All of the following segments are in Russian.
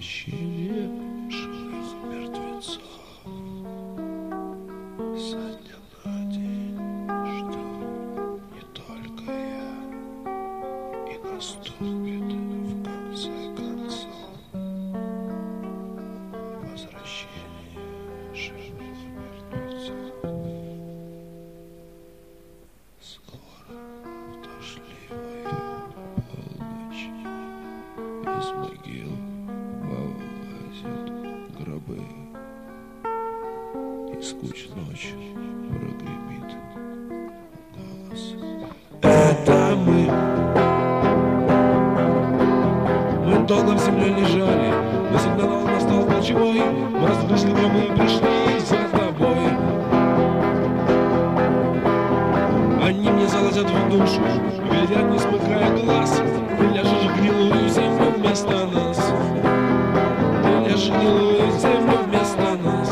возвращение живых мертвецов. Со дня на день жду не только я, и наступит в конце концов возвращение живых мертвецов. Скоро в дождливую полночь из могил вылазят гробы, и сквозь ночь прогремит голос. Это мы долго в земле лежали, но сигнал настал ночевой. Мы разгрызли гробы и пришли за тобой. Они мне залазят в душу и глядят, не смыкая глаз. Ты ляжешь в гнилую землю вместо нас. Ты ляжешь в гнилую землю вместо нас.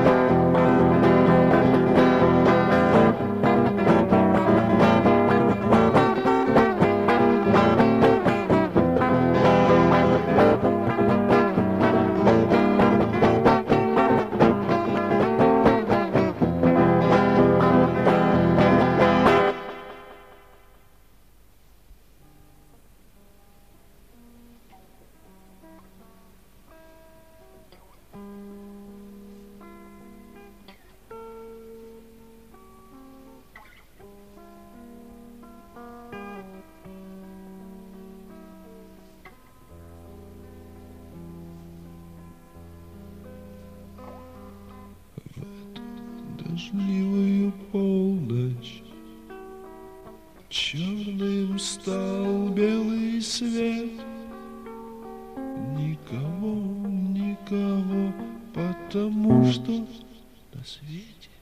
Дождливую полночь черным стал белый свет. Никого, никого, потому что на свете